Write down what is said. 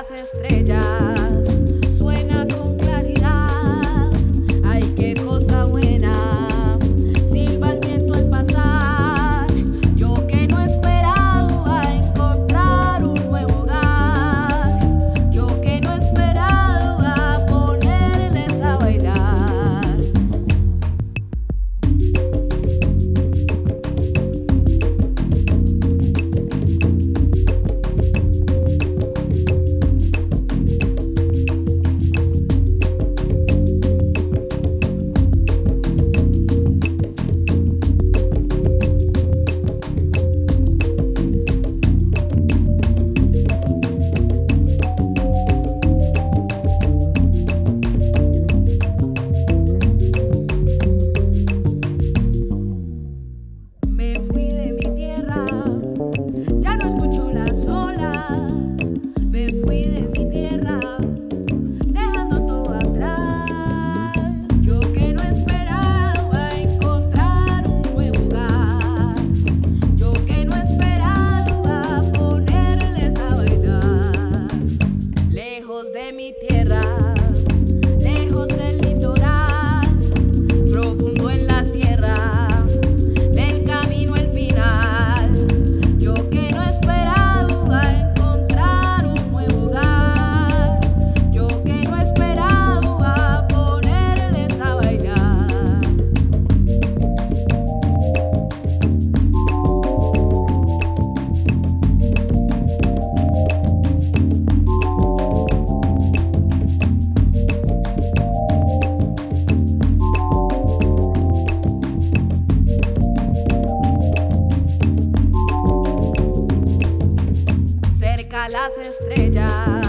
las estrellas, suena con claridad. Ay, qué cosa buena, silba el viento al pasar. Yo que no he esperado a encontrar un nuevo hogar, yo que no he esperado a ponerles a bailar. Me fui de mi tierra, ya no escucho las olas. Me fui de mi tierra, dejando todo atrás. Yo que no esperaba encontrar un nuevo hogar, yo que no esperaba ponerles a bailar. Lejos de mi tierra, lejos del litoral, profundo en la sierra. Cerca las estrellas.